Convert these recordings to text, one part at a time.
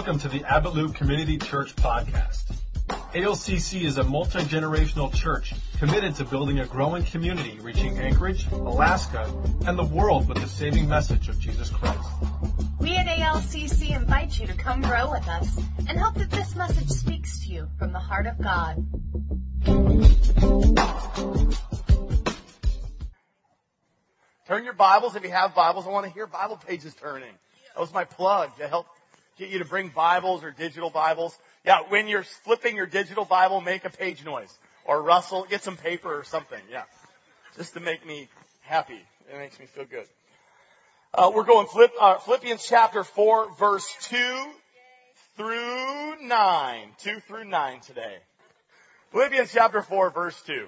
Welcome to the Abbott Loop Community Church Podcast. ALCC is a multi-generational church committed to building a growing community reaching Anchorage, Alaska, and the world with the saving message of Jesus Christ. We at ALCC invite you to come grow with us and hope that this message speaks to you from the heart of God. Turn your Bibles. If you have Bibles, I want to hear Bible pages turning. That was my plug to help get you to bring Bibles or digital Bibles. Yeah, when you're flipping your digital Bible, make a page noise. Or rustle, get some paper or something. Yeah, just to make me happy. It makes me feel good. We're going Philippians chapter 4, verse 2 through 9. 2 through 9 today. Philippians chapter 4, verse 2.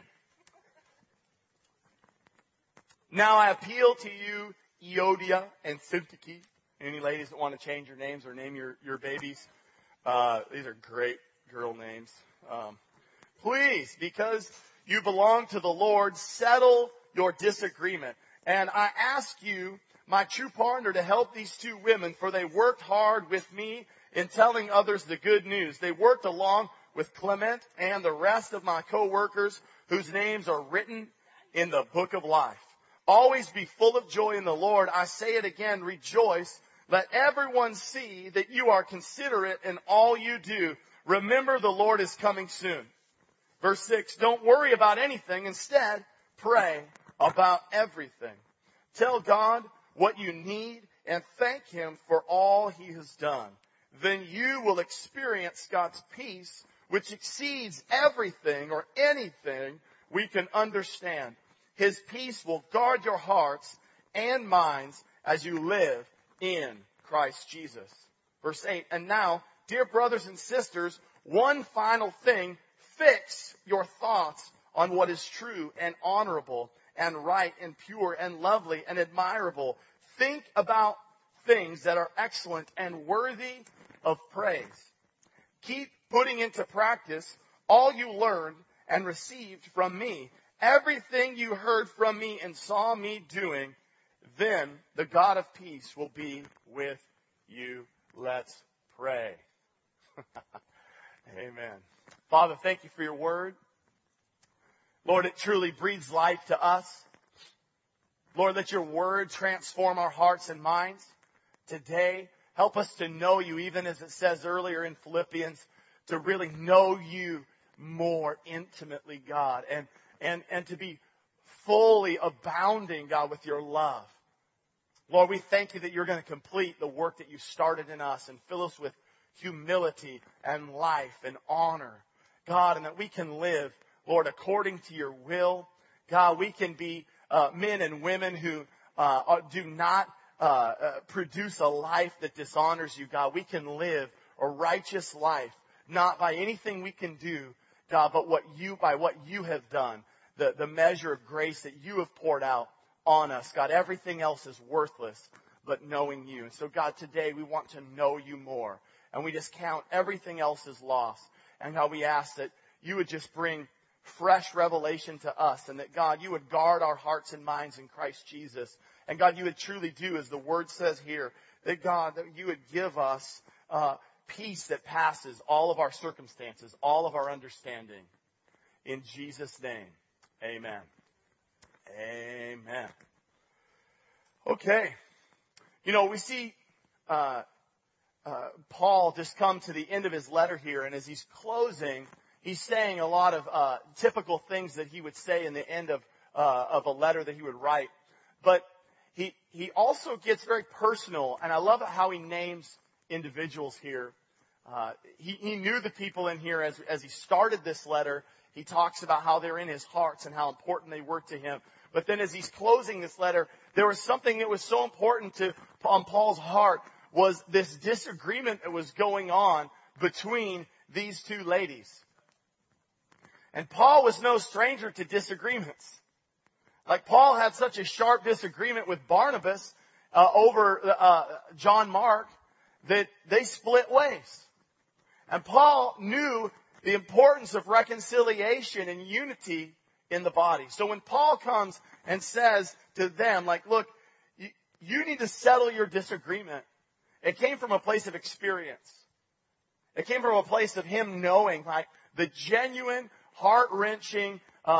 Now I appeal to you, Euodia and Syntyche. Any ladies that want to change your names or name your babies? These are great girl names. Please, because you belong to the Lord, settle your disagreement. And I ask you, my true partner, to help these two women, for they worked hard with me in telling others the good news. They worked along with Clement and the rest of my co-workers whose names are written in the book of life. Always be full of joy in the Lord. I say it again, rejoice. Let everyone see that you are considerate in all you do. Remember, the Lord is coming soon. Verse 6, don't worry about anything. Instead, pray about everything. Tell God what you need and thank Him for all He has done. Then you will experience God's peace, which exceeds everything or anything we can understand. His peace will guard your hearts and minds as you live in Christ Jesus. Verse 8, and now, dear brothers and sisters, one final thing, fix your thoughts on what is true and honorable and right and pure and lovely and admirable. Think about things that are excellent and worthy of praise. Keep putting into practice all you learned and received from me. Everything you heard from me and saw me doing, then the God of peace will be with you. Let's pray. Amen. Father, thank you for your word. Lord, it truly breathes life to us. Lord, let your word transform our hearts and minds today. Help us to know you, even as it says earlier in Philippians, to really know you more intimately, God, and to be fully abounding, God, with your love. Lord, we thank you that you're going to complete the work that you started in us and fill us with humility and life and honor, God, and that we can live, Lord, according to your will. God, we can be men and women who do not produce a life that dishonors you, God. We can live a righteous life, not by anything we can do, God, but by what you have done, the measure of grace that you have poured out on us. God, everything else is worthless but knowing you. And so, God, today we want to know you more. And we just count everything else as lost. And God, we ask that you would just bring fresh revelation to us. And that, God, you would guard our hearts and minds in Christ Jesus. And God, you would truly do, as the word says here, that God, that you would give us peace that passes all of our circumstances, all of our understanding. In Jesus' name, amen. Amen. Okay. You know, we see Paul just come to the end of his letter here, and as he's closing, he's saying a lot of typical things that he would say in the end of a letter that he would write. But he also gets very personal, and I love how he names individuals here. He knew the people in here as he started this letter. He talks about how they're in his hearts and how important they were to him. But then as he's closing this letter, there was something that was so important on Paul's heart, was this disagreement that was going on between these two ladies. And Paul was no stranger to disagreements. Like, Paul had such a sharp disagreement with Barnabas over John Mark that they split ways. And Paul knew the importance of reconciliation and unity in the body. So when Paul comes and says to them, like, look, you need to settle your disagreement, it came from a place of experience. It came from a place of him knowing, like, the genuine, heart-wrenching,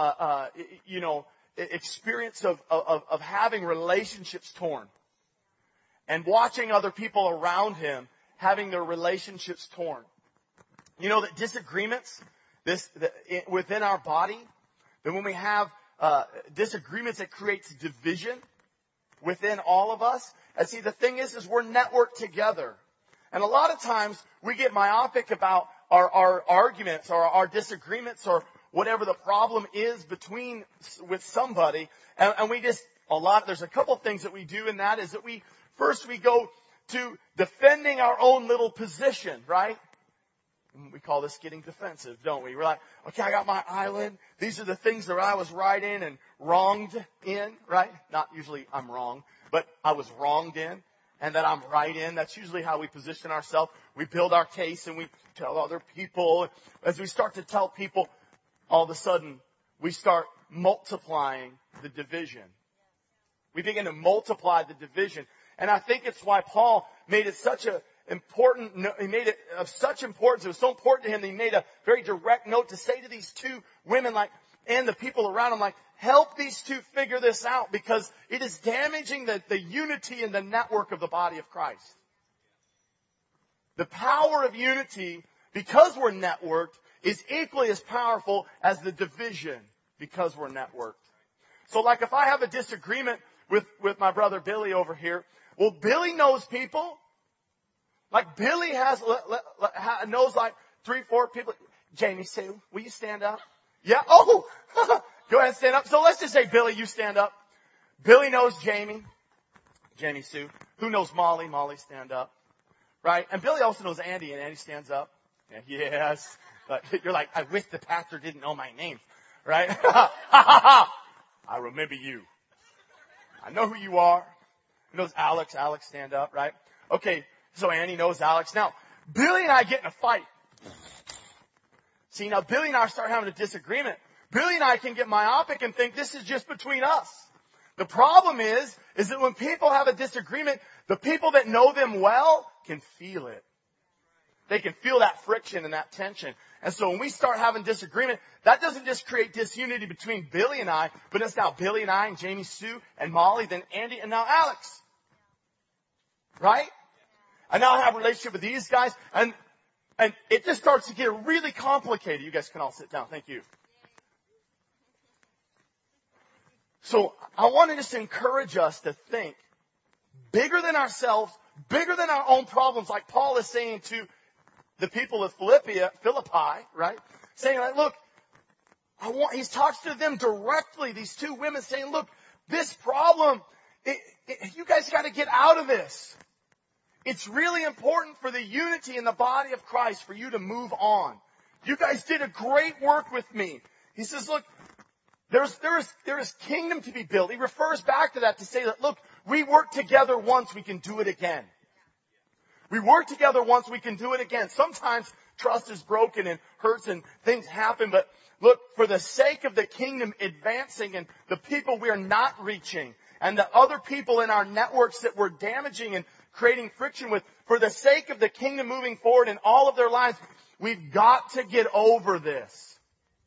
experience of having relationships torn. And watching other people around him having their relationships torn. You know that disagreements within our body, that when we have disagreements, it creates division within all of us. And see, the thing is we're networked together. And a lot of times we get myopic about our arguments or our disagreements or whatever the problem is with somebody. And there's a couple things that we do in that is that we go to defending our own little position, right? We call this getting defensive, don't we? We're like, okay, I got my island. These are the things that I was right in and wronged in, right? Not usually I'm wrong, but I was wronged in and that I'm right in. That's usually how we position ourselves. We build our case and we tell other people. As we start to tell people, all of a sudden we start multiplying the division. We begin to multiply the division. And I think it's why Paul made it he made it of such importance. It was so important to him that he made a very direct note to say to these two women, and the people around him, help these two figure this out because it is damaging the unity and the network of the body of Christ. The power of unity, because we're networked, is equally as powerful as the division because we're networked. So if I have a disagreement with my brother Billy over here, well, Billy knows people. Billy knows 3-4 people. Jamie Sue, will you stand up? Yeah. Oh, go ahead and stand up. So let's just say, Billy, you stand up. Billy knows Jamie Sue. Who knows Molly? Molly, stand up. Right? And Billy also knows Andy, and Andy stands up. Yeah, yes. But you're like, I wish the pastor didn't know my name. Right? I remember you. I know who you are. He knows Alex. Alex, stand up, right? Okay, so Andy knows Alex. Now, Billy and I get in a fight. See, now Billy and I start having a disagreement. Billy and I can get myopic and think this is just between us. The problem is that when people have a disagreement, the people that know them well can feel it. They can feel that friction and that tension. And so when we start having disagreement, that doesn't just create disunity between Billy and I, but it's now Billy and I and Jamie Sue and Molly, then Andy, and now Alex. Right? I now have a relationship with these guys, and it just starts to get really complicated. You guys can all sit down. Thank you. So I want to just encourage us to think bigger than ourselves, bigger than our own problems, like Paul is saying to the people of Philippi, right? Saying, look, he's talks to them directly, these two women, saying, look, this problem, you guys got to get out of this. It's really important for the unity in the body of Christ for you to move on. You guys did a great work with me. He says, look, there is kingdom to be built. He refers back to that to say that, look, we worked together once, we can do it again. We work together once, we can do it again. Sometimes trust is broken and hurts and things happen, but look, for the sake of the kingdom advancing and the people we are not reaching and the other people in our networks that we're damaging and creating friction with, for the sake of the kingdom moving forward in all of their lives, we've got to get over this.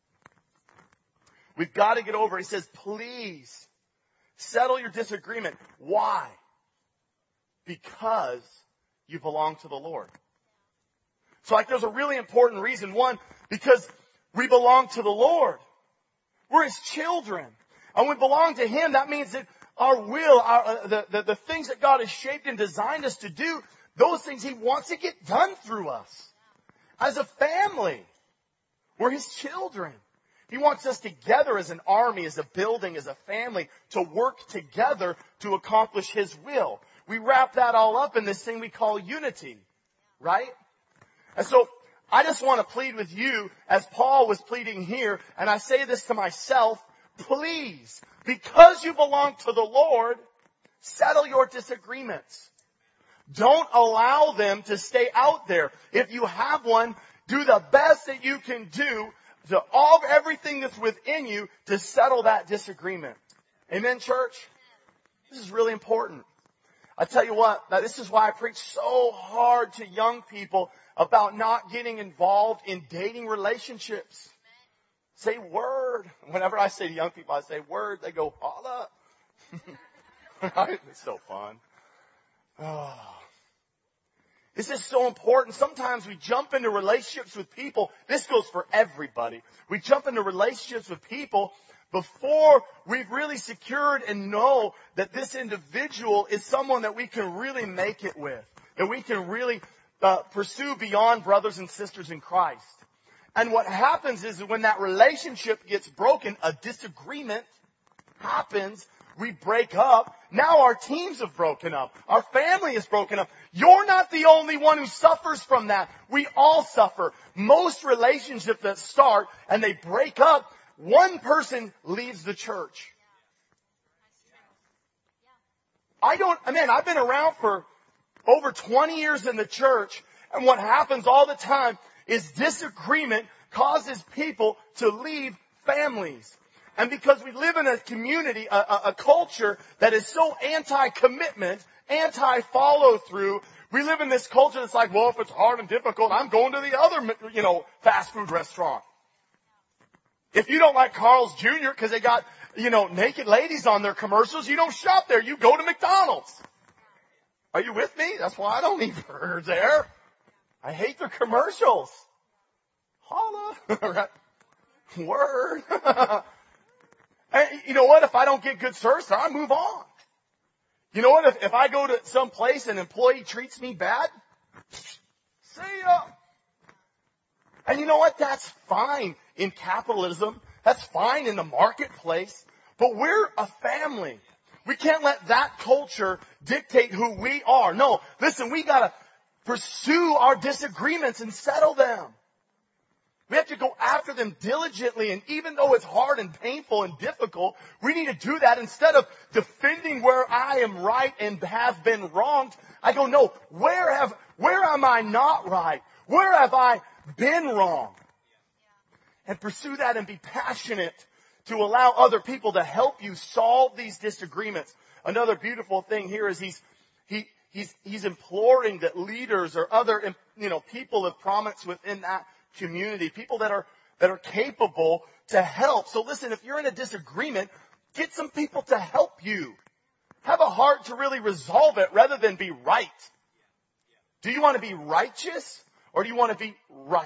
We've got to get over it. He says, please settle your disagreement. Why? Because you belong to the Lord. So there's a really important reason. One, because we belong to the Lord. We're His children. And when we belong to Him, that means that our will, the things that God has shaped and designed us to do, those things He wants to get done through us. As a family, we're His children. He wants us together as an army, as a building, as a family, to work together to accomplish His will. We wrap that all up in this thing we call unity, right? And so I just want to plead with you, as Paul was pleading here, and I say this to myself, please, because you belong to the Lord, settle your disagreements. Don't allow them to stay out there. If you have one, do the best that you can do to everything that's within you to settle that disagreement. Amen, church? This is really important. I tell you what, now this is why I preach so hard to young people about not getting involved in dating relationships. Say word. Whenever I say to young people, I say word, they go, holla. Right? It's so fun. Oh. This is so important. Sometimes we jump into relationships with people. This goes for everybody. We jump into relationships with people before we've really secured and know that this individual is someone that we can really make it with, that we can really pursue beyond brothers and sisters in Christ. And what happens is that when that relationship gets broken, a disagreement happens, we break up. Now our teams have broken up. Our family is broken up. You're not the only one who suffers from that. We all suffer. Most relationships that start and they break up, one person leaves the church. I've been around for over 20 years in the church, and what happens all the time is disagreement causes people to leave families. And because we live in a community, a culture that is so anti-commitment, anti-follow-through, we live in this culture that's like, well, if it's hard and difficult, I'm going to the other, fast food restaurant. If you don't like Carl's Jr. because they got, naked ladies on their commercials, you don't shop there. You go to McDonald's. Are you with me? That's why I don't eat burgers there. I hate their commercials. Holla. Word. And you know what? If I don't get good service, I move on. You know what? If I go to some place and an employee treats me bad, see ya. And you know what? That's fine in capitalism. That's fine in the marketplace. But we're a family. We can't let that culture dictate who we are. No, listen, we gotta pursue our disagreements and settle them. We have to go after them diligently, and even though it's hard and painful and difficult, we need to do that instead of defending where I am right and have been wronged. I go, no, where am I not right? Where have I been wrong? And pursue that and be passionate to allow other people to help you solve these disagreements. Another beautiful thing here is he's imploring that leaders or other, people of prominence within that community, people that are capable to help. So listen, if you're in a disagreement, get some people to help you. Have a heart to really resolve it rather than be right. Do you want to be righteous or do you want to be right?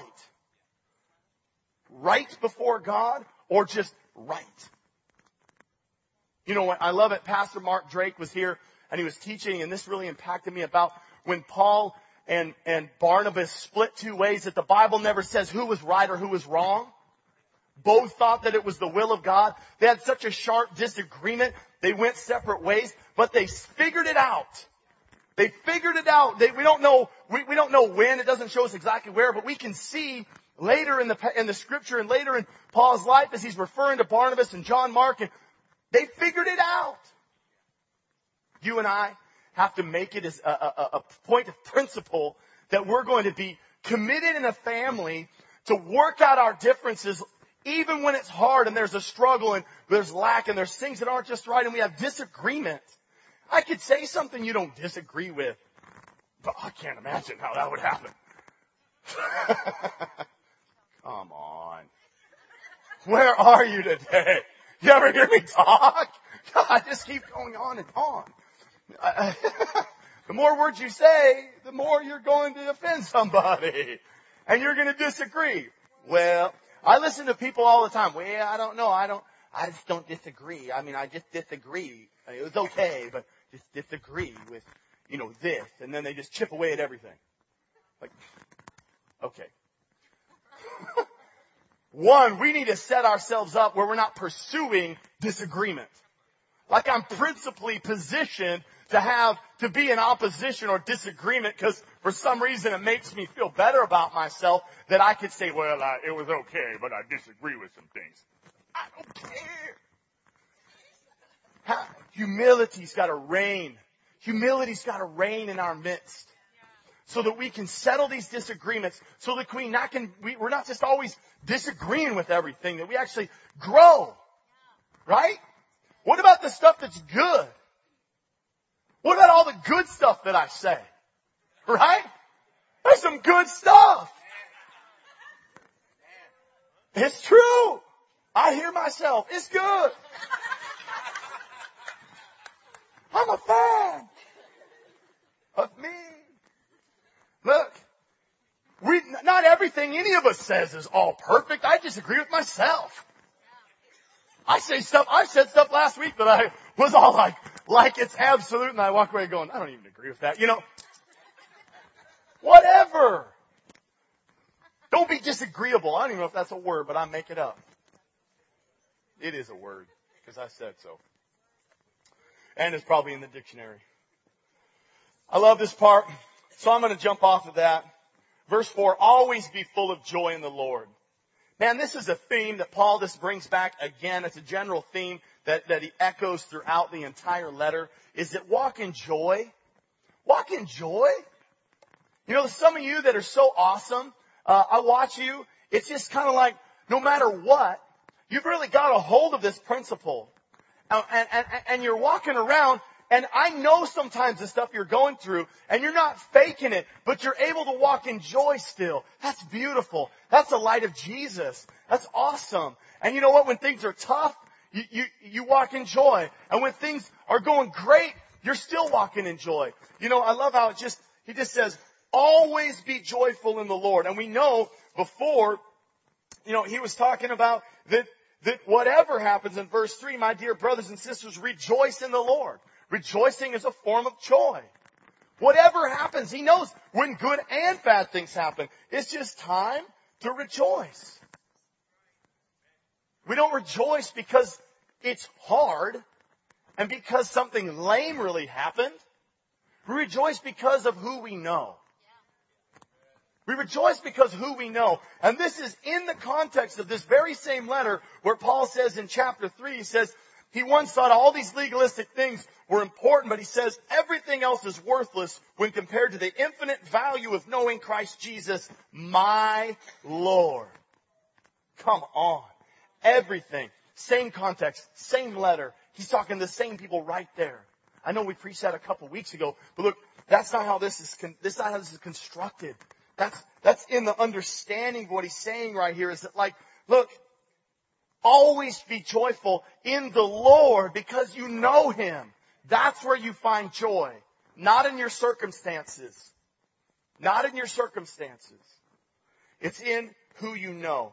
Right before God or just right? You know what? I love it. Pastor Mark Drake was here and he was teaching, and this really impacted me about when Paul and Barnabas split two ways, that the Bible never says who was right or who was wrong. Both thought that it was the will of God. They had such a sharp disagreement. They went separate ways, but they figured it out. They figured it out. We don't know when. It doesn't show us exactly where, but we can see later in the scripture and later in Paul's life as he's referring to Barnabas and John Mark, and they figured it out. You and I have to make it as a point of principle that we're going to be committed in a family to work out our differences even when it's hard and there's a struggle and there's lack and there's things that aren't just right and we have disagreement. I could say something you don't disagree with, but I can't imagine how that would happen. Come on. Where are you today? You ever hear me talk? God, I just keep going on and on. The more words you say, the more you're going to offend somebody. And you're going to disagree. Well, I listen to people all the time. Well, I don't know. I just don't disagree. I just disagree. It was okay, but just disagree with, this. And then they just chip away at everything. Like, okay. One, we need to set ourselves up where we're not pursuing disagreement. Like I'm principally positioned to be in opposition or disagreement because for some reason it makes me feel better about myself that I could say, well, it was okay, but I disagree with some things. I don't care. Humility's got to reign. Humility's got to reign in our midst so that we can settle these disagreements, so that we're not just always disagreeing with everything, that we actually grow. Right? What about the stuff that's good? What about all the good stuff that I say? Right? There's some good stuff. It's true. I hear myself. It's good. I'm a fan of me. Look, not everything any of us says is all perfect. I disagree with myself. I've said stuff last week that I was all like it's absolute, and I walk away going, I don't even agree with that. Whatever. Don't be disagreeable. I don't even know if that's a word, but I make it up. It is a word, because I said so. And it's probably in the dictionary. I love this part, so I'm going to jump off of that. Verse 4, always be full of joy in the Lord. Man, this is a theme that Paul just brings back again. It's a general theme that he echoes throughout the entire letter. Is that walk in joy? Walk in joy? Some of you that are so awesome, I watch you. It's just kind of like, no matter what, you've really got a hold of this principle. And you're walking around, and I know sometimes the stuff you're going through, and you're not faking it, but you're able to walk in joy still. That's beautiful. That's the light of Jesus. That's awesome. And you know what? When things are tough, you walk in joy. And when things are going great, you're still walking in joy. I love how he just says, always be joyful in the Lord. And we know before, he was talking about that whatever happens in verse 3, my dear brothers and sisters, rejoice in the Lord. Rejoicing is a form of joy. Whatever happens, he knows when good and bad things happen. It's just time to rejoice. We don't rejoice because it's hard and because something lame really happened. We rejoice because of who we know. We rejoice because who we know. And this is in the context of this very same letter where Paul says in chapter 3, he says, he once thought all these legalistic things were important, but he says everything else is worthless when compared to the infinite value of knowing Christ Jesus, my Lord. Come on. Everything. Same context, same letter. He's talking to the same people right there. I know we preached that a couple weeks ago, but look, that's not how this is constructed. That's in the understanding of what he's saying right here is that look, always be joyful in the Lord because you know Him. That's where you find joy. Not in your circumstances. Not in your circumstances. It's in who you know.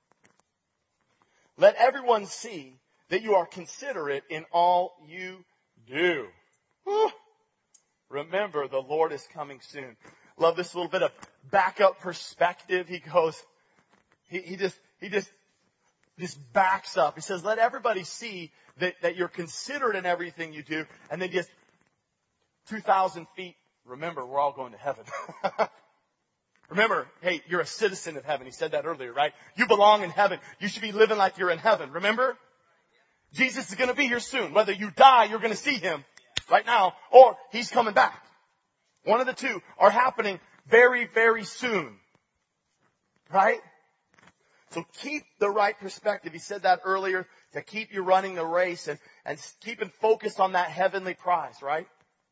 Let everyone see that you are considerate in all you do. Whew. Remember, the Lord is coming soon. Love this little bit of backup perspective. He goes, he just backs up. He says, let everybody see that you're considerate in everything you do. And then just 2,000 feet. Remember, we're all going to heaven. Remember, hey, you're a citizen of heaven. He said that earlier, right? You belong in heaven. You should be living like you're in heaven. Remember? Jesus is going to be here soon. Whether you die, you're going to see Him right now, or He's coming back. One of the two are happening very, very soon. Right? So keep the right perspective. He said that earlier, to keep you running the race and keeping focused on that heavenly prize, right?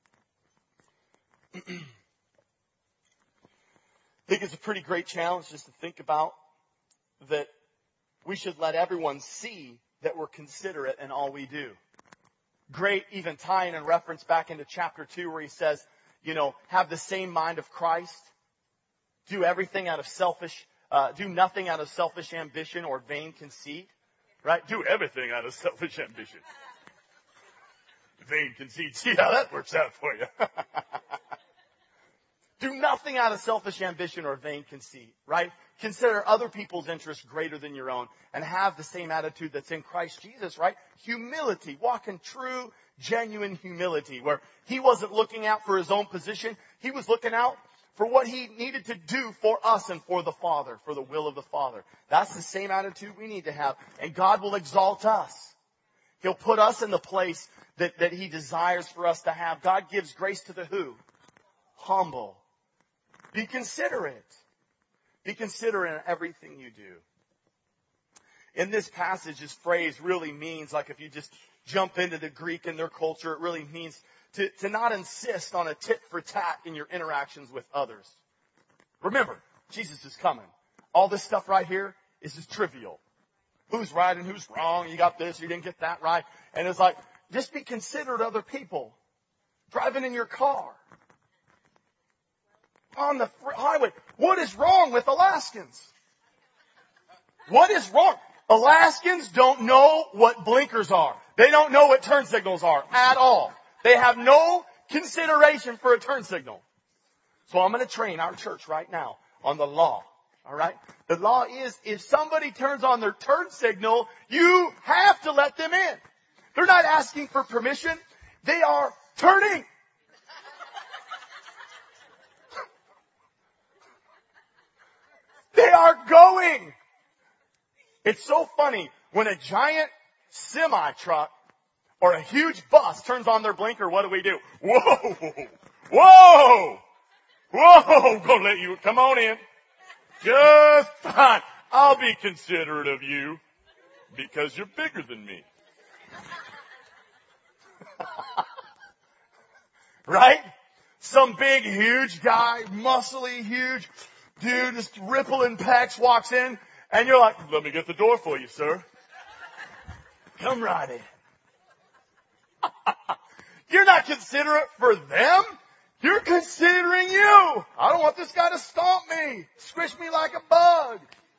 I think it's a pretty great challenge just to think about that we should let everyone see that we're considerate in all we do. Great, even tying in reference back into chapter 2 where he says, have the same mind of Christ. Do everything out of do nothing out of selfish ambition or vain conceit. Right? Do everything out of selfish ambition. Vain conceit. See how that works out for you. Do nothing out of selfish ambition or vain conceit. Right? Consider other people's interests greater than your own. And have the same attitude that's in Christ Jesus. Right? Humility. Walk in true, genuine humility. Where He wasn't looking out for His own position. He was looking out for what He needed to do for us and for the Father, for the will of the Father. That's the same attitude we need to have. And God will exalt us. He'll put us in the place that He desires for us to have. God gives grace to the who? Humble. Be considerate. Be considerate in everything you do. In this passage, this phrase really means, like if you just jump into the Greek and their culture, it really means to not insist on a tit for tat in your interactions with others. Remember, Jesus is coming. All this stuff right here is just trivial. Who's right and who's wrong? You got this, you didn't get that right. And it's like, just be considerate of other people. Driving in your car. On the highway. What is wrong with Alaskans? What is wrong? Alaskans don't know what blinkers are. They don't know what turn signals are at all. They have no consideration for a turn signal. So I'm going to train our church right now on the law. All right? The law is if somebody turns on their turn signal, you have to let them in. They're not asking for permission. They are turning. They are going. It's so funny when a giant semi-truck or a huge bus turns on their blinker, what do? Whoa! Whoa! Whoa! Gonna let you come on in. Just fine. I'll be considerate of you because you're bigger than me. Right? Some big, huge guy, muscly, huge dude, just rippling pecs walks in, and you're like, let me get the door for you, sir. Come right in. You're not considerate for them. You're considering you. I don't want this guy to stomp me, squish me like a bug.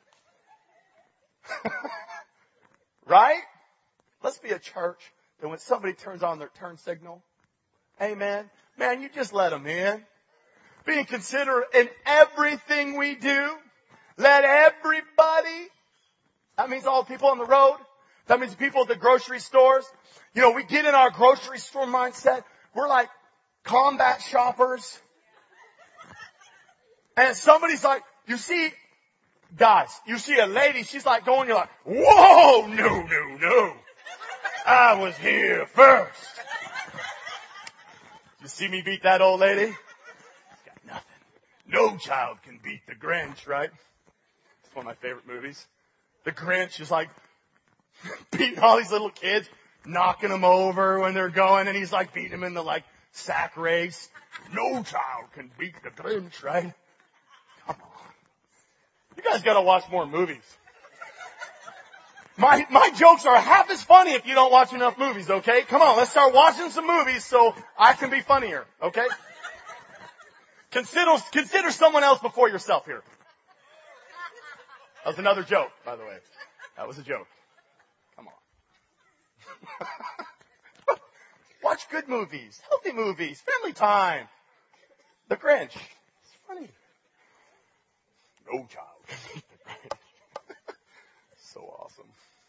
Right? Let's be a church that when somebody turns on their turn signal, amen, man, you just let them in. Being considerate in everything we do. Let everybody, that means all the people on the road. That means the people at the grocery stores. You know, we get in our grocery store mindset. We're like combat shoppers. And somebody's like, you see, guys, you see a lady, she's like going, you're like, whoa, no. I was here first. You see me beat that old lady? Got nothing. No child can beat the Grinch, right? It's one of my favorite movies. The Grinch is like beating all these little kids, knocking them over when they're going, and he's like beating them in the like sack race. No child can beat the Grinch, right? Come on. You guys gotta watch more movies. My jokes are half as funny if you don't watch enough movies, okay? Come on, let's start watching some movies so I can be funnier, okay? Consider someone else before yourself here. That was another joke, by the way. That was a joke. Come on. Watch good movies, healthy movies, family time. The Grinch. It's funny. No child can beat the Grinch. So awesome.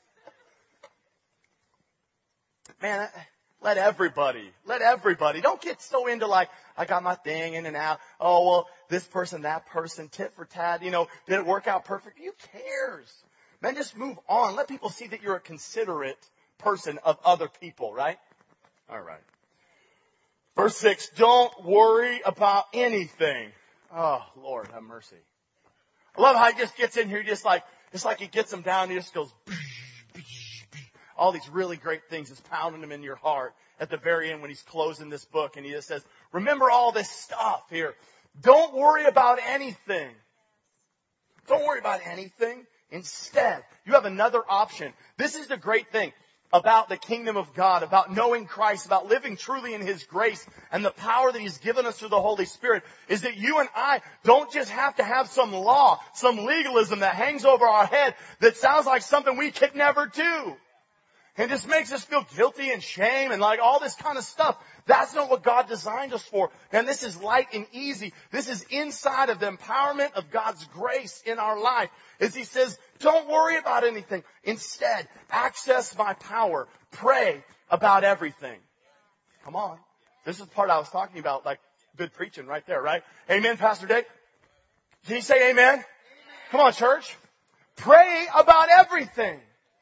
Man, let everybody. Don't get so into like, I got my thing in and out. Oh, well, this person, that person, tit for tat. You know, did it work out perfect? Who cares? Man, just move on. Let people see that you're a considerate person of other people, right? All right. Verse 6, don't worry about anything. Oh, Lord, have mercy. I love how he just gets in here, just like, it's like he gets them down, he just goes, all these really great things, just pounding them in your heart at the very end when he's closing this book. And he just says, remember all this stuff here. Don't worry about anything. Don't worry about anything. Instead, you have another option. This is the great thing about the kingdom of God, about knowing Christ, about living truly in His grace and the power that He's given us through the Holy Spirit, is that you and I don't just have to have some law, some legalism that hangs over our head that sounds like something we could never do. And just makes us feel guilty and shame and like all this kind of stuff. That's not what God designed us for. And this is light and easy. This is inside of the empowerment of God's grace in our life. As He says, don't worry about anything. Instead, access my power. Pray about everything. Come on. This is the part I was talking about, like good preaching right there, right? Amen, Pastor Dick? Can you say amen? Amen. Come on, church. Pray about everything.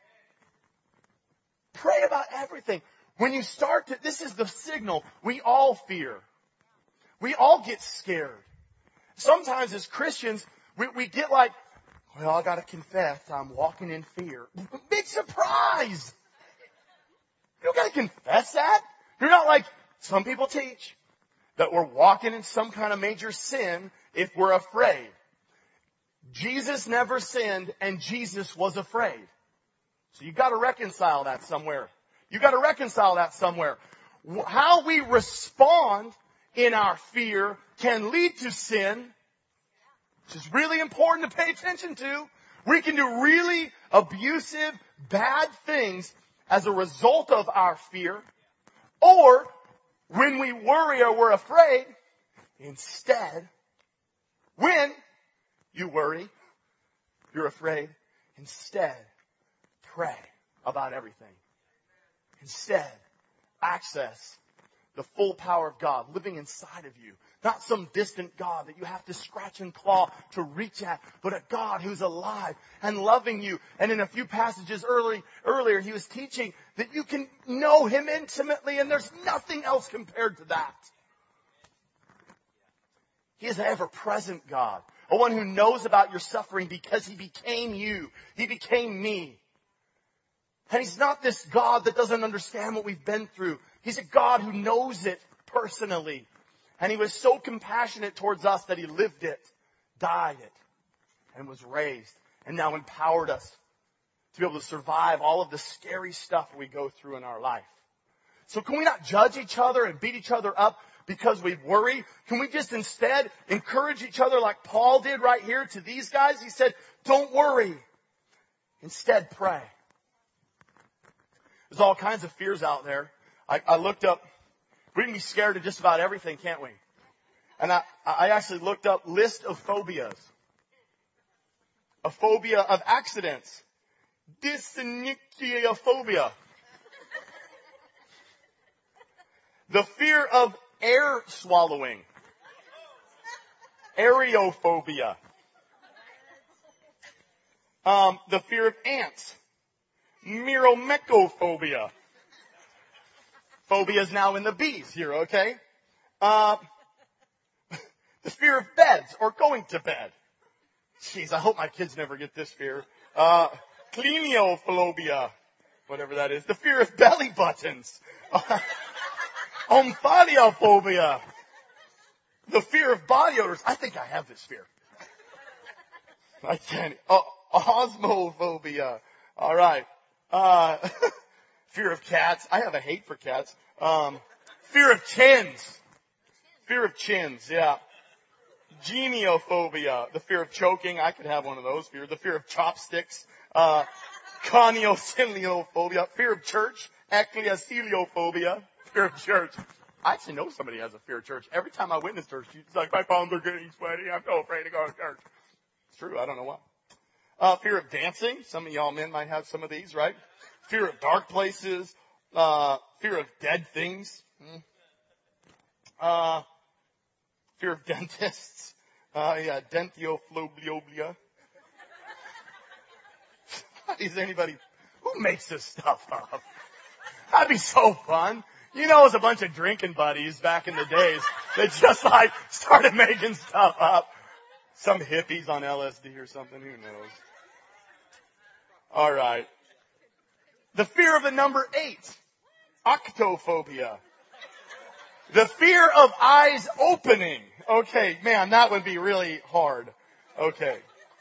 Pray about everything. When you start to, this is the signal we all fear. We all get scared. Sometimes as Christians, we get like, well, I got to confess, I'm walking in fear. Big surprise. You don't got to confess that. You're not like Some people teach that we're walking in some kind of major sin if we're afraid. Jesus never sinned and Jesus was afraid. So you've got to reconcile that somewhere. You've got to reconcile that somewhere. How we respond in our fear can lead to sin, which is really important to pay attention to. We can do really abusive, bad things as a result of our fear. Or, when we worry or we're afraid, instead, when you worry, you're afraid, instead, pray about everything. Instead, access the full power of God living inside of you. Not some distant God that you have to scratch and claw to reach at, but a God who's alive and loving you. And in a few passages earlier, he was teaching that you can know him intimately, and there's nothing else compared to that. He is an ever-present God, a one who knows about your suffering because he became you. He became me. And he's not this God that doesn't understand what we've been through. He's a God who knows it personally. And he was so compassionate towards us that he lived it, died it, and was raised, and now empowered us to be able to survive all of the scary stuff we go through in our life. So can we not judge each other and beat each other up because we worry? Can we just instead encourage each other like Paul did right here to these guys? He said, don't worry. Instead, pray. There's all kinds of fears out there. I looked up, we can be scared of just about everything, can't we? And I actually looked up list of phobias. A phobia of accidents. Dysnychiophobia. The fear of air swallowing. Aerophobia. The fear of ants. Myrmecophobia. Phobia is now in the B's here, okay? The fear of beds or going to bed. Jeez, I hope my kids never get this fear. Cleniophobia, whatever that is. The fear of belly buttons. Omphalophobia. The fear of body odors. I think I have this fear. I can't. Osmophobia. All right. Fear of cats. I have a hate for cats. Fear of chins. Fear of chins, yeah. Geniophobia. The fear of choking. I could have one of those. The fear of chopsticks. Conioceliophobia. Fear of church. Ecclesiophobia. Fear of church. I actually know somebody who has a fear of church. Every time I witness church, she's like, my palms are getting sweaty. I'm so afraid to go to church. It's true. I don't know why. Fear of dancing. Some of y'all men might have some of these, right? Fear of dark places. Fear of dead things. Fear of dentists. Dentiophobia. Is anybody who makes this stuff up? That'd be so fun. You know, it was a bunch of drinking buddies back in the days that just like started making stuff up. Some hippies on LSD or something. Who knows? All right. The fear of the number 8. Octophobia. The fear of eyes opening. Okay, man, that would be really hard. Okay.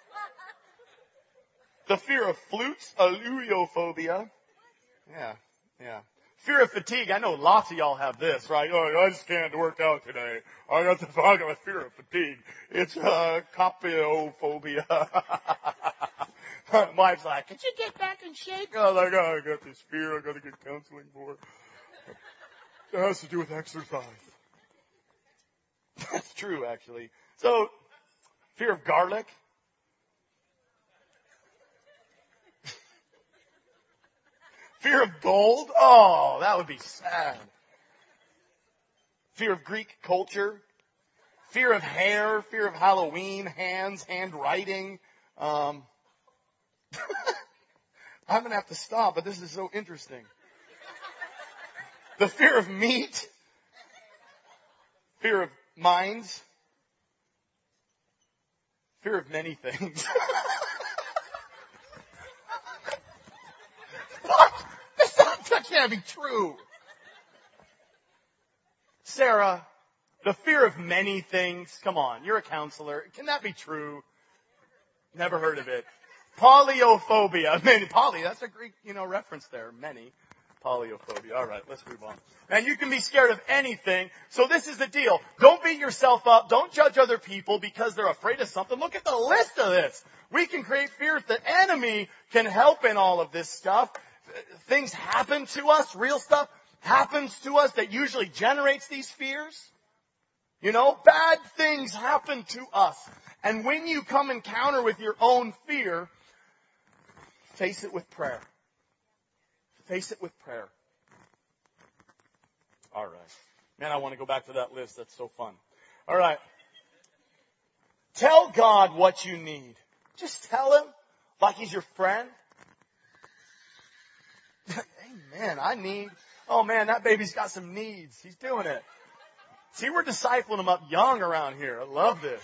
The fear of flutes. Allurophobia. Yeah. Fear of fatigue. I know lots of y'all have this, right? Oh, I just can't work out today. I got a fear of fatigue. It's copiophobia. My wife's like, could you get back in shape? I was like, oh, I got this fear I got to get counseling for. It has to do with exercise. That's true, actually. So, fear of garlic. Fear of gold? Oh, that would be sad. Fear of Greek culture. Fear of hair. Fear of Halloween. Hands. Handwriting. I'm going to have to stop, but this is so interesting. The fear of meat. Fear of mines. Fear of many things. What? That can't be true. Sarah, the fear of many things. Come on, you're a counselor. Can that be true? Never heard of it. Polyophobia. That's a Greek, reference there. Many. Polyophobia. All right, let's move on. And you can be scared of anything. So this is the deal. Don't beat yourself up. Don't judge other people because they're afraid of something. Look at the list of this. We can create fears. The enemy can help in all of this stuff. Things happen to us. Real stuff happens to us that usually generates these fears. Bad things happen to us. And when you come encounter with your own fear, face it with prayer. Face it with prayer. All right. Man, I want to go back to that list. That's so fun. All right. Tell God what you need. Just tell Him like He's your friend. Amen. Oh man, that baby's got some needs. He's doing it. See, we're discipling them up young around here. I love this.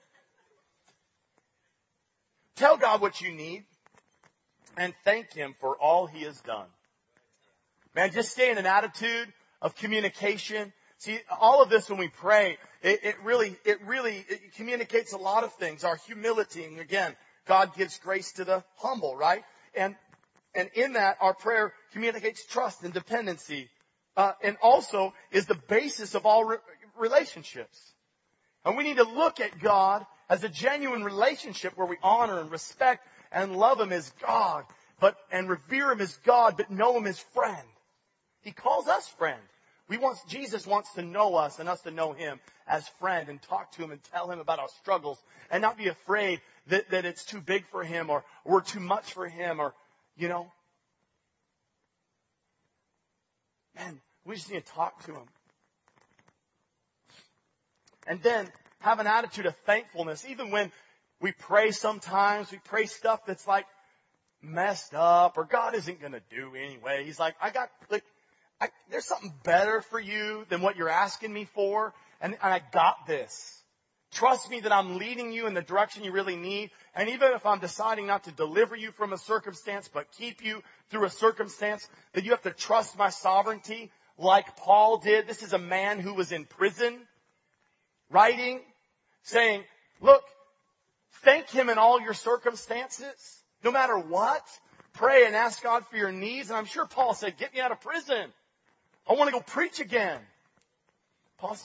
Tell God what you need and thank Him for all He has done. Man, just stay in an attitude of communication. See, all of this when we pray, it really communicates a lot of things. Our humility, and again, God gives grace to the humble, right? And in that, our prayer communicates trust and dependency. And also is the basis of all relationships. And we need to look at God as a genuine relationship where we honor and respect and love Him as God, and revere Him as God, but know Him as friend. He calls us friend. Jesus wants to know us and us to know Him as friend and talk to Him and tell Him about our struggles and not be afraid that it's too big for Him or we're too much for Him or, Man, we just need to talk to Him. And then have an attitude of thankfulness. Even when we pray sometimes, we pray stuff that's like messed up or God isn't going to do anyway. He's like, there's something better for you than what you're asking me for. And I got this. Trust me that I'm leading you in the direction you really need. And even if I'm deciding not to deliver you from a circumstance, but keep you through a circumstance, that you have to trust my sovereignty like Paul did. This is a man who was in prison, writing, saying, look, thank Him in all your circumstances, no matter what. Pray and ask God for your needs. And I'm sure Paul said, get me out of prison. I want to go preach again. Paul,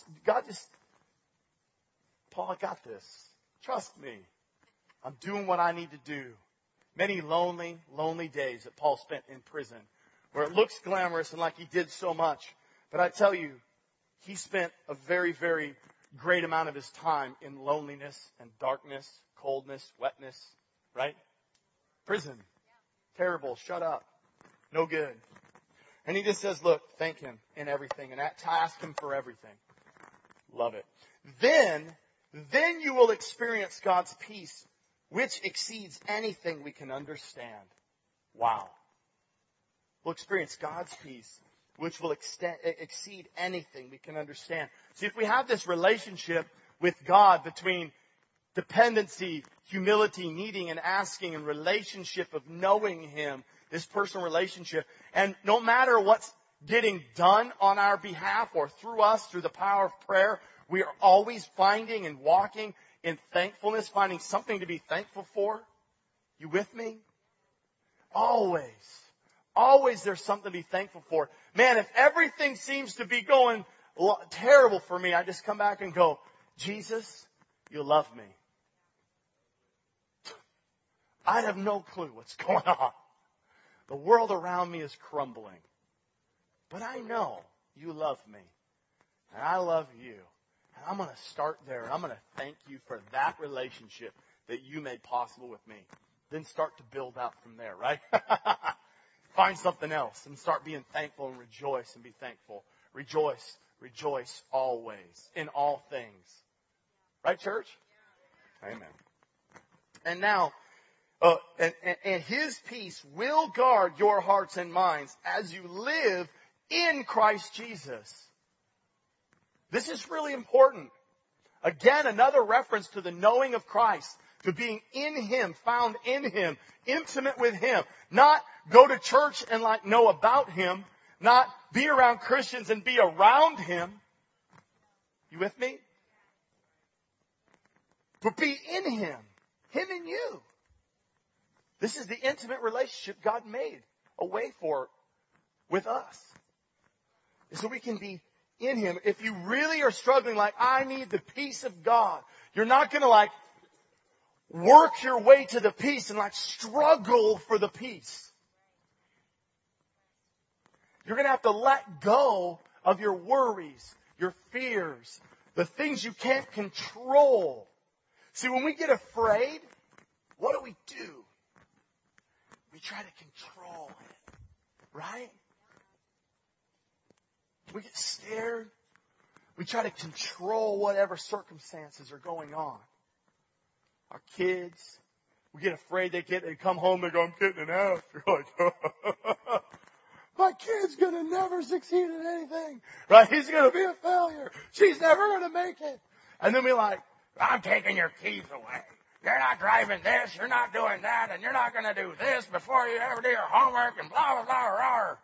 I got this. Trust me. I'm doing what I need to do. Many lonely, lonely days that Paul spent in prison where it looks glamorous and like he did so much. But I tell you, he spent a very, very great amount of his time in loneliness and darkness, coldness, wetness, right? Prison. Terrible. Shut up. No good. And he just says, look, thank Him in everything and ask Him for everything. Love it. Then you will experience God's peace, which exceeds anything we can understand. Wow. We'll experience God's peace, which will exceed anything we can understand. See, if we have this relationship with God between dependency, humility, needing and asking, and relationship of knowing Him, this personal relationship, and no matter what's getting done on our behalf or through us, through the power of prayer, we are always finding and walking in thankfulness, finding something to be thankful for. You with me? Always. Always there's something to be thankful for. Man, if everything seems to be going terrible for me, I just come back and go, Jesus, you love me. I have no clue what's going on. The world around me is crumbling. But I know you love me. And I love you. And I'm going to start there. I'm going to thank you for that relationship that you made possible with me. Then start to build out from there, right? Find something else and start being thankful and rejoice and be thankful. Rejoice, rejoice always in all things. Right, church? Amen. And now, and His peace will guard your hearts and minds as you live in Christ Jesus. This is really important. Again, another reference to the knowing of Christ, to being in Him, found in Him, intimate with Him. Not go to church and know about Him, not be around Christians and be around Him, You with me? But be in Him. Him and you. This is the intimate relationship God made a way for with us. So we can be in Him. If you really are struggling, like, I need the peace of God, you're not going to like work your way to the peace and like struggle for the peace. You're going to have to let go of your worries, your fears, the things you can't control. See, when we get afraid, what do? We try to control it, right? We get scared. We try to control whatever circumstances are going on. Our kids, we get afraid they come home, they go, I'm getting an F. You're like, my kid's going to never succeed at anything. Right? He's going to be a failure. She's never going to make it. And then we're like, I'm taking your keys away. You're not driving this. You're not doing that. And you're not going to do this before you ever do your homework and blah, blah, blah, blah.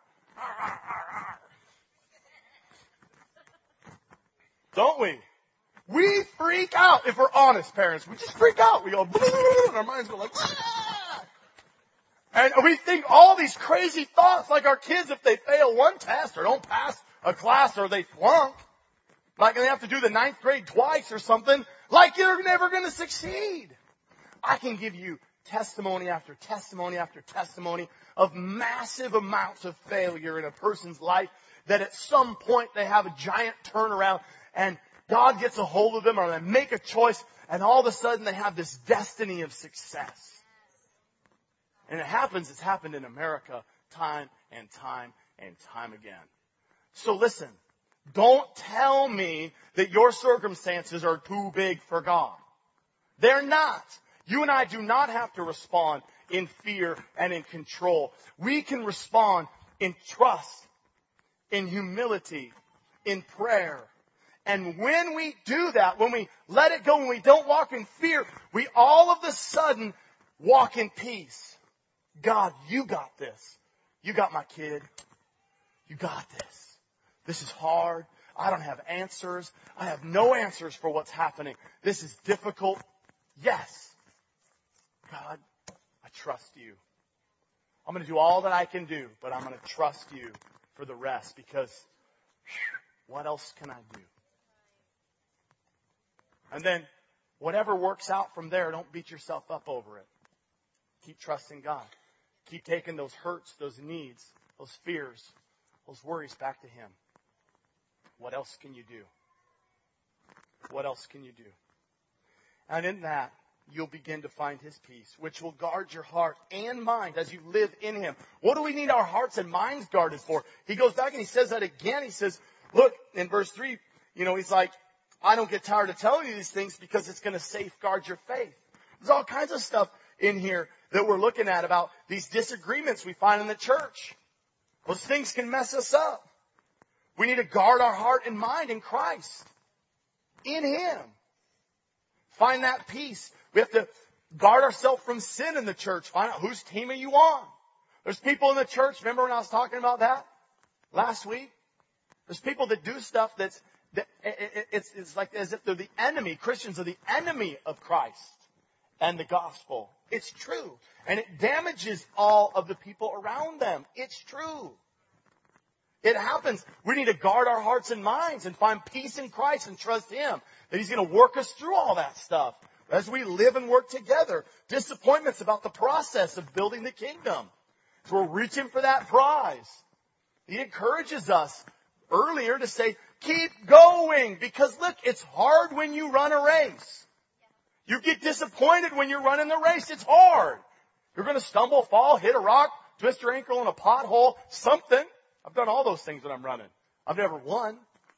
Don't we? We freak out. If we're honest, parents, we just freak out. We go, and our minds go like, ah! And we think all these crazy thoughts, like our kids, if they fail one test or don't pass a class or they flunk, like they have to do the 9th grade twice or something, like you're never going to succeed. I can give you testimony after testimony after testimony of massive amounts of failure in a person's life that at some point they have a giant turnaround and God gets a hold of them or they make a choice and all of a sudden they have this destiny of success. And it's happened in America time and time and time again. So listen, don't tell me that your circumstances are too big for God. They're not. You and I do not have to respond in fear and in control. We can respond in trust, in humility, in prayer. And when we do that, when we let it go, when we don't walk in fear, we all of a sudden walk in peace. God, you got this. You got my kid. You got this. This is hard. I don't have answers. I have no answers for what's happening. This is difficult. Yes. God, I trust you. I'm going to do all that I can do, but I'm going to trust you for the rest because what else can I do? And then whatever works out from there, don't beat yourself up over it. Keep trusting God. Keep taking those hurts, those needs, those fears, those worries back to Him. What else can you do? What else can you do? And in that, you'll begin to find His peace, which will guard your heart and mind as you live in Him. What do we need our hearts and minds guarded for? He goes back and he says that again. He says, look, in verse 3, he's like, I don't get tired of telling you these things because it's going to safeguard your faith. There's all kinds of stuff in here that we're looking at about these disagreements we find in the church. Those things can mess us up. We need to guard our heart and mind in Christ, in Him. Find that peace. We have to guard ourselves from sin in the church. Find out whose team are you on. There's people in the church, remember when I was talking about that last week? There's people that do stuff it's like as if they're the enemy. Christians are the enemy of Christ and the gospel. It's true. And it damages all of the people around them. It's true. It happens. We need to guard our hearts and minds and find peace in Christ and trust Him that He's going to work us through all that stuff as we live and work together. Disappointments about the process of building the kingdom. So we're reaching for that prize. He encourages us earlier to say, keep going, because look, it's hard when you run a race. You get disappointed when you're running the race. It's hard. You're going to stumble, fall, hit a rock, twist your ankle in a pothole, something. I've done all those things when I'm running. I've never won.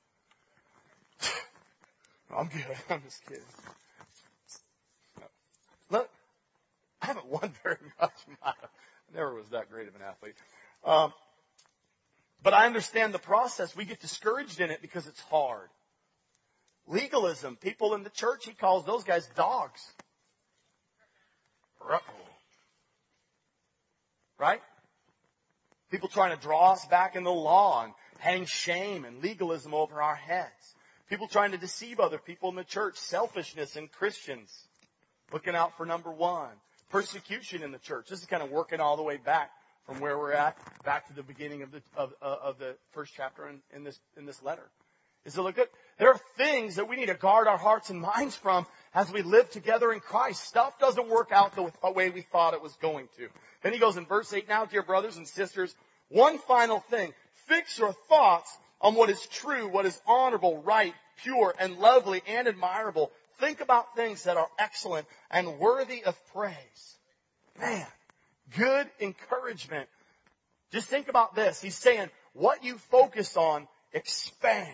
I'm good. I'm just kidding. Look, I haven't won very much. I never was that great of an athlete. But I understand the process. We get discouraged in it because it's hard. Legalism. People in the church, he calls those guys dogs. Right? People trying to draw us back in the law and hang shame and legalism over our heads. People trying to deceive other people in the church. Selfishness in Christians. Looking out for number one. Persecution in the church. This is kind of working all the way back from where we're at, back to the beginning of the first chapter in this letter. Is it look good? There are things that we need to guard our hearts and minds from as we live together in Christ. Stuff doesn't work out the way we thought it was going to. Then he goes in verse 8, now, dear brothers and sisters, one final thing. Fix your thoughts on what is true, what is honorable, right, pure, and lovely, and admirable. Think about things that are excellent and worthy of praise. Man, good encouragement. Just think about this. He's saying, what you focus on expands.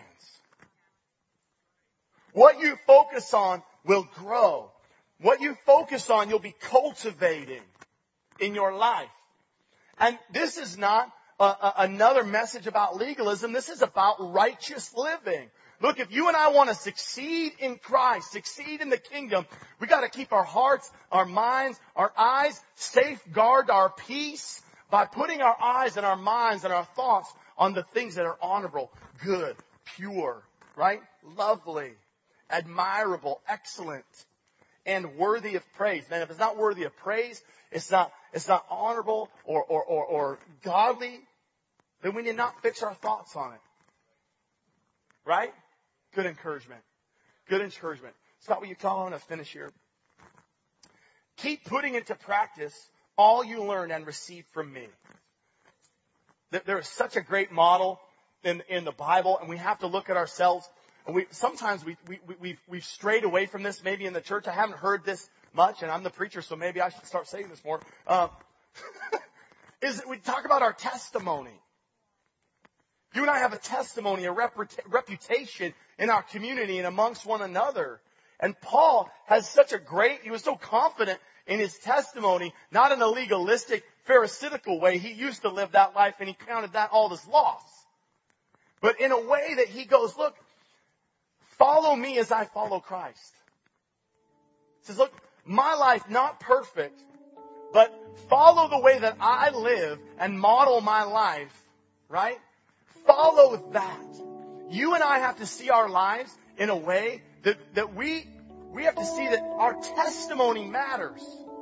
What you focus on will grow. What you focus on, you'll be cultivating in your life. And this is not another message about legalism. This is about righteous living. Look, if you and I want to succeed in Christ, succeed in the kingdom, we got to keep our hearts, our minds, our eyes, safeguard our peace by putting our eyes and our minds and our thoughts on the things that are honorable, good, pure, right? Lovely, admirable, excellent, and worthy of praise. Man, if it's not worthy of praise, it's not honorable or godly, then we need not fix our thoughts on it. Right? Good encouragement. Good encouragement. Scott, will you call on us? Finish here. Keep putting into practice all you learn and receive from me. There is such a great model in the Bible, and we have to look at ourselves. And sometimes we've strayed away from this, maybe in the church. I haven't heard this much, and I'm the preacher, so maybe I should start saying this more. Is that we talk about our testimony. You and I have a testimony, a reputation in our community and amongst one another. And Paul has he was so confident in his testimony, not in a legalistic, pharisaical way. He used to live that life and he counted that all as loss. But in a way that he goes, look, follow me as I follow Christ. He says, look, my life, not perfect, but follow the way that I live and model my life, right? Follow that. You and I have to see our lives in a way that we have to see that our testimony matters.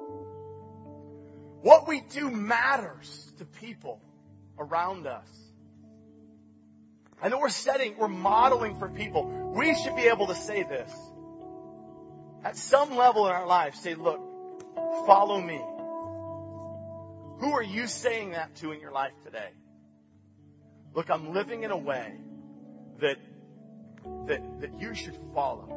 What we do matters to people around us. I know we're modeling for people. We should be able to say this. At some level in our lives, say, look, follow me. Who are you saying that to in your life today? Look, I'm living in a way that you should follow.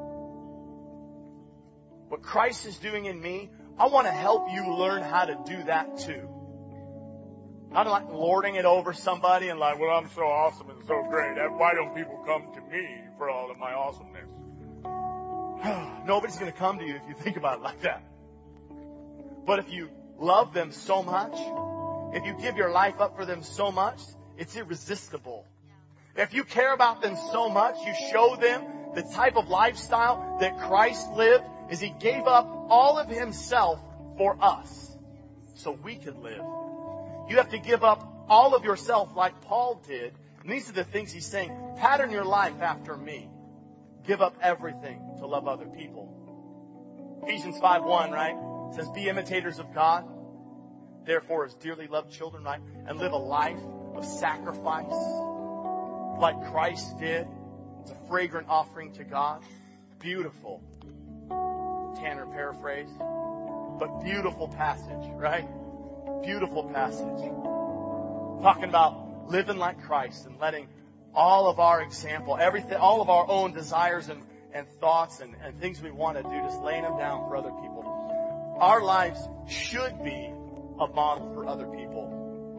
What Christ is doing in me, I want to help you learn how to do that too. Not like lording it over somebody and like, well, I'm so awesome and so great. Why don't people come to me for all of my awesomeness? Nobody's going to come to you if you think about it like that. But if you love them so much, if you give your life up for them so much, it's irresistible. If you care about them so much, you show them the type of lifestyle that Christ lived, is He gave up all of Himself for us so we could live. You have to give up all of yourself like Paul did. And these are the things he's saying. Pattern your life after me. Give up everything to love other people. Ephesians 5:1, right? It says, be imitators of God. Therefore, as dearly loved children, right? And live a life of sacrifice like Christ did. It's a fragrant offering to God. Beautiful. Tanner paraphrase. But beautiful passage, right? Beautiful passage. Talking about living like Christ and letting all of our example, everything, all of our own desires and thoughts and things we want to do, just laying them down for other people. Our lives should be a model for other people.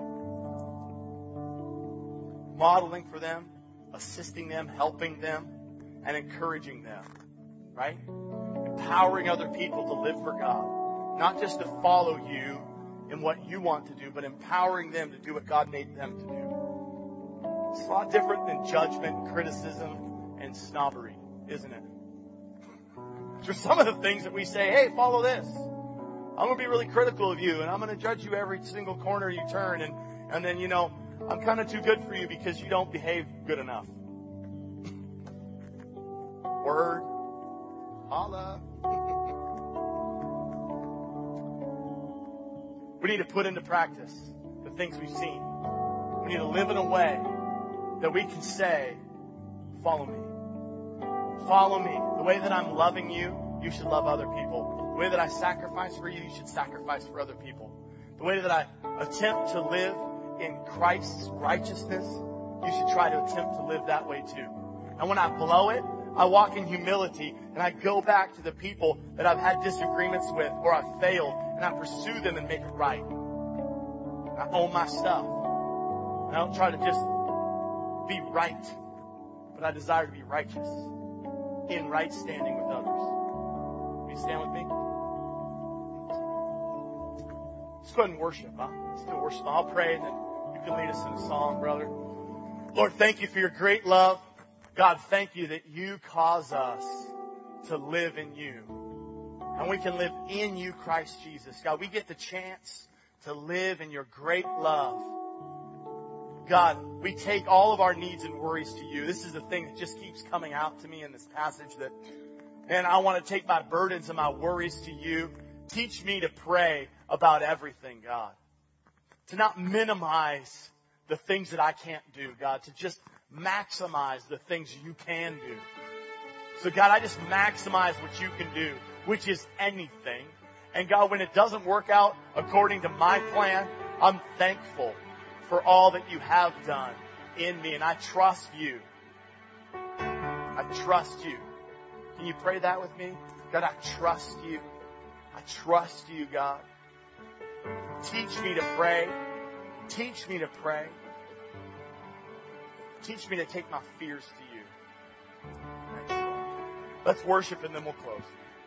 Modeling for them, assisting them, helping them, and encouraging them. Right? Empowering other people to live for God. Not just to follow you in what you want to do, but empowering them to do what God made them to do. It's a lot different than judgment, criticism, and snobbery, isn't it? So some of the things that we say, hey, follow this. I'm going to be really critical of you, and I'm going to judge you every single corner you turn, and then, I'm kind of too good for you because you don't behave good enough. Word. Holla. We need to put into practice the things we've seen. We need to live in a way that we can say, follow me. Follow me. The way that I'm loving you, you should love other people. The way that I sacrifice for you, you should sacrifice for other people. The way that I attempt to live in Christ's righteousness, you should try to attempt to live that way too. And when I blow it, I walk in humility and I go back to the people that I've had disagreements with or I've failed and I pursue them and make it right. I own my stuff. I don't try to just be right, but I desire to be righteous in right standing with others. Will you stand with me? Let's go ahead and worship, huh? Let's do worship. I'll pray and then you can lead us in a song, brother. Lord, thank you for your great love. God, thank you that you cause us to live in you. And we can live in you, Christ Jesus. God, we get the chance to live in your great love. God, we take all of our needs and worries to you. This is the thing that just keeps coming out to me in this passage that, man, I want to take my burdens and my worries to you. Teach me to pray about everything, God. To not minimize the things that I can't do, God. To just maximize the things you can do. So, God, I just maximize what you can do, which is anything. And, God, when it doesn't work out according to my plan, I'm thankful for all that you have done in me. And I trust you. I trust you. Can you pray that with me? God, I trust you. I trust you, God. Teach me to pray. Teach me to pray. Teach me to take my fears to you. Let's worship and then we'll close.